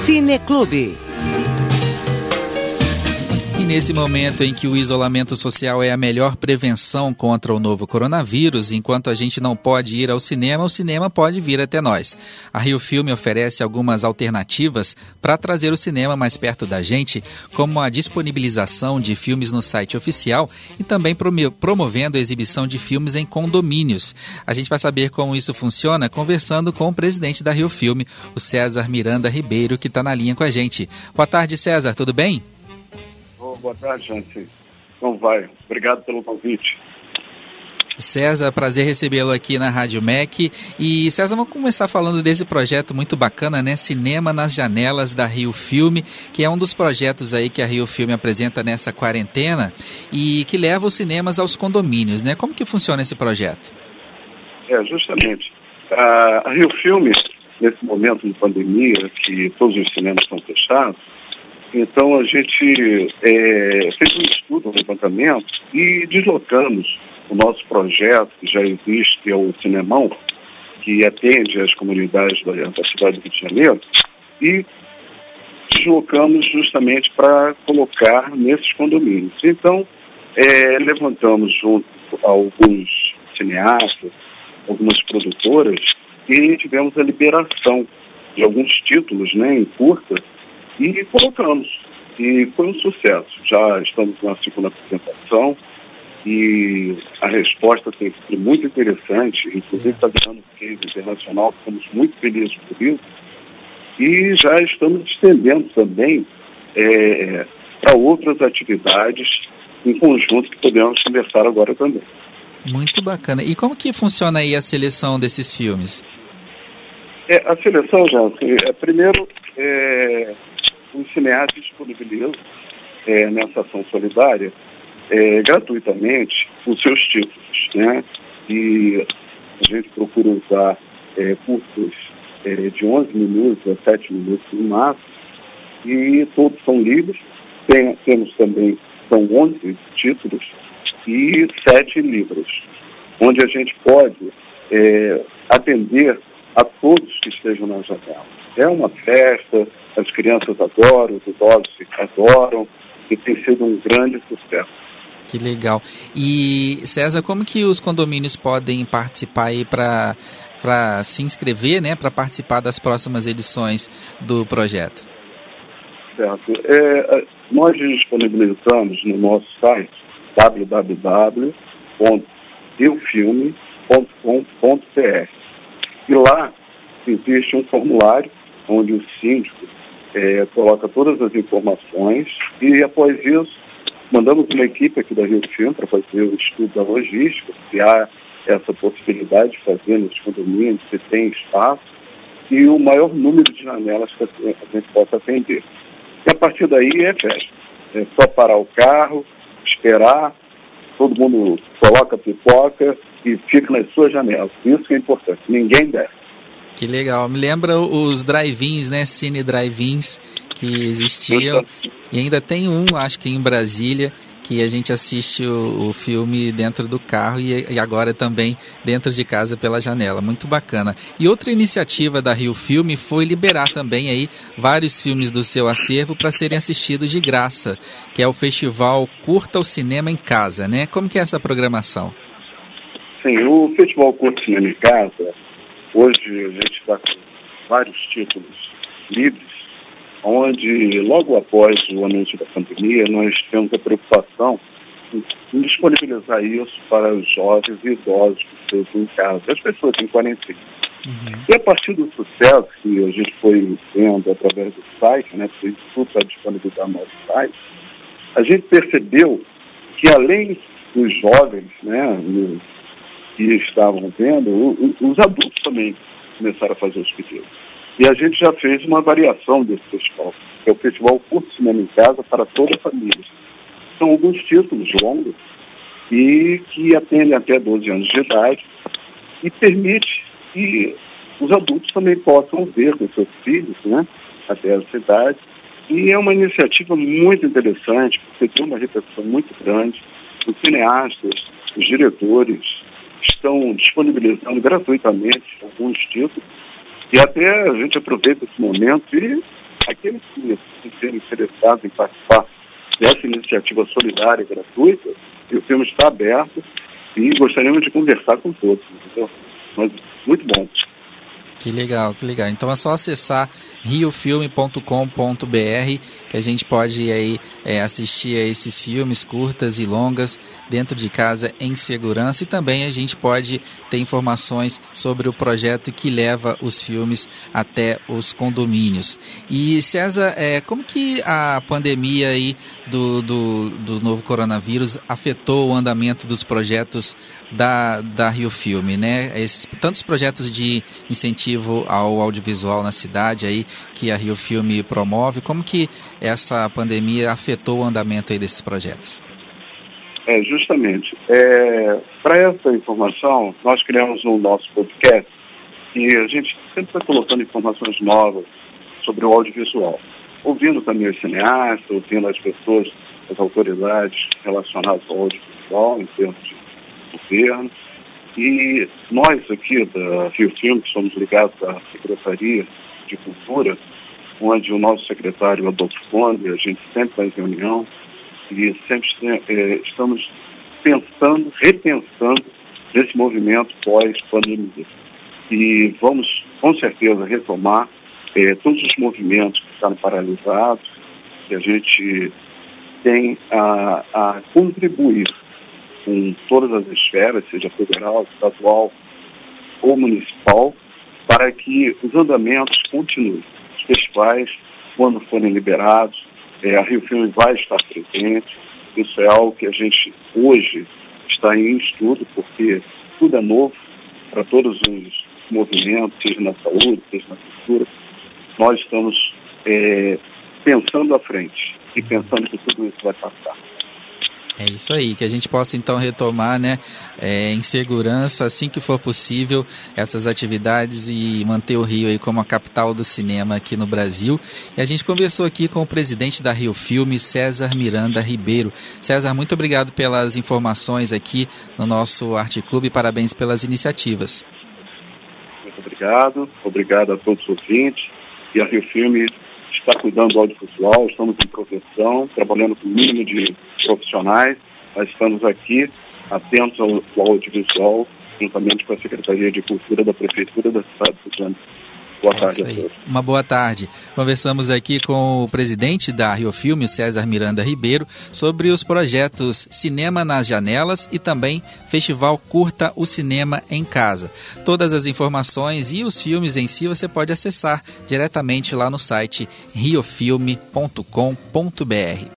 Cineclube. E nesse momento em que o isolamento social é a melhor prevenção contra o novo coronavírus, enquanto a gente não pode ir ao cinema, o cinema pode vir até nós. A Rio Filme oferece algumas alternativas para trazer o cinema mais perto da gente, como a disponibilização de filmes no site oficial e também promovendo a exibição de filmes em condomínios. A gente vai saber como isso funciona conversando com o presidente da Rio Filme, o César Miranda Ribeiro, que está na linha com a gente. Boa tarde, César, tudo bem? Boa tarde, gente. Como vai? Obrigado pelo convite. César, prazer recebê-lo aqui na Rádio MEC. E, César, vamos começar falando desse projeto muito bacana, né? Cinema nas Janelas da Rio Filme, que é um dos projetos aí que a Rio Filme apresenta nessa quarentena e que leva os cinemas aos condomínios, né? Como que funciona esse projeto? Justamente. A Rio Filme, nesse momento de pandemia, que todos os cinemas estão fechados, então a gente fez um estudo, um levantamento e deslocamos o nosso projeto, que já existe, que é o Cinemão, que atende as comunidades da cidade do Rio de Janeiro, e deslocamos justamente para colocar nesses condomínios. Então, levantamos junto a alguns cineastas, algumas produtoras, e tivemos a liberação de alguns títulos, né, em curta, e colocamos. E foi um sucesso. Já estamos na segunda apresentação e a resposta tem sido muito interessante, inclusive está virando case internacional, estamos muito felizes por isso. E já estamos estendendo também para outras atividades em conjunto que podemos conversar agora também. Muito bacana. E como que funciona aí a seleção desses filmes? A seleção, já, primeiro, os cineastas disponibilizam nessa ação solidária gratuitamente os seus títulos, né? E a gente procura usar cursos de 11 minutos a 7 minutos no máximo, e todos são livres. Temos também, são 11 títulos e 7 livros, onde a gente pode atender a todos que estejam na janela. É uma festa, as crianças adoram, os idosos adoram, e tem sido um grande sucesso. Que legal. E, César, como que os condomínios podem participar aí para se inscrever, né, para participar das próximas edições do projeto? Certo. Nós disponibilizamos no nosso site www.riofilme.com.br, e lá existe um formulário onde o síndico coloca todas as informações, e após isso mandamos uma equipe aqui da Rio Filme para fazer o estudo da logística, se há essa possibilidade de fazer nos condomínios, se tem espaço, e o maior número de janelas que a gente possa atender. E a partir daí é festa. É só parar o carro, esperar, todo mundo coloca pipoca e fica nas suas janelas. Isso que é importante, ninguém desce. Que legal. Me lembra os drive-ins, né? Cine drive-ins que existiam. E ainda tem um, acho que em Brasília, que a gente assiste o filme dentro do carro e agora também dentro de casa pela janela. Muito bacana. E outra iniciativa da Rio Filme foi liberar também aí vários filmes do seu acervo para serem assistidos de graça, que é o festival Curta o Cinema em Casa, né? Como que é essa programação? Sim, o Festival Curta o Cinema em Casa, hoje a gente está com vários títulos livres, onde logo após o anúncio da pandemia nós temos a preocupação em disponibilizar isso para os jovens e idosos que estão em casa, as pessoas em quarentena. E a partir do sucesso que a gente foi vendo através do site, né, porque isso está disponibilizado no nosso site, a gente percebeu que além dos jovens, né, que estavam vendo, os adultos também começaram a fazer os pedidos. E a gente já fez uma variação desse festival, que é o Festival Curta Cinema em Casa para toda a família. São alguns títulos longos e que atendem até 12 anos de idade e permite que os adultos também possam ver com seus filhos, né, até essa idade. E é uma iniciativa muito interessante, porque tem uma repercussão muito grande. Os cineastas, os diretores estão disponibilizando gratuitamente alguns títulos, e até a gente aproveita esse momento e aqueles que serem interessados em participar dessa iniciativa solidária e gratuita, o filme está aberto e gostaríamos de conversar com todos, entendeu? Mas muito bom. Que legal, que legal. Então é só acessar riofilme.com.br que a gente pode aí assistir a esses filmes curtas e longas dentro de casa em segurança, e também a gente pode ter informações sobre o projeto que leva os filmes até os condomínios. E César, como que a pandemia aí do novo coronavírus afetou o andamento dos projetos da Rio Filme, né? Tantos projetos de incentivo ao audiovisual na cidade aí que a Rio Filme promove, como que essa pandemia afetou o andamento aí desses projetos? Justamente. Para essa informação, nós criamos o nosso podcast e a gente sempre está colocando informações novas sobre o audiovisual. Ouvindo também os cineastas, ouvindo as pessoas, as autoridades relacionadas ao audiovisual, em termos de governo. E nós aqui da Rio Filme, que somos ligados à Secretaria de Cultura, onde o nosso secretário Adolfo Conde, a gente sempre está em reunião e sempre estamos repensando esse movimento pós-pandemia. E vamos, com certeza, retomar todos os movimentos que estavam paralisados, que a gente tem a contribuir com todas as esferas, seja federal, estadual ou municipal, para que os andamentos continuem. Os festivais, quando forem liberados, a Rio Filme vai estar presente. Isso é algo que a gente hoje está em estudo, porque tudo é novo para todos os movimentos, seja na saúde, seja na cultura. Nós estamos pensando à frente e pensando que tudo isso vai passar. É isso aí, que a gente possa então retomar, né, em segurança, assim que for possível, essas atividades e manter o Rio aí como a capital do cinema aqui no Brasil. E a gente conversou aqui com o presidente da Rio Filme, César Miranda Ribeiro. César, muito obrigado pelas informações aqui no nosso Arte Clube e parabéns pelas iniciativas. Muito obrigado a todos os ouvintes. E a Rio Filme está cuidando do audiovisual, estamos em proteção, trabalhando com o mínimo de profissionais, mas estamos aqui atentos ao audiovisual, juntamente com a Secretaria de Cultura da Prefeitura da cidade de Suzano. Boa tarde a todos. Uma boa tarde. Conversamos aqui com o presidente da Rio Filme, César Miranda Ribeiro, sobre os projetos Cinema nas Janelas e também Festival Curta o Cinema em Casa. Todas as informações e os filmes em si você pode acessar diretamente lá no site riofilme.com.br.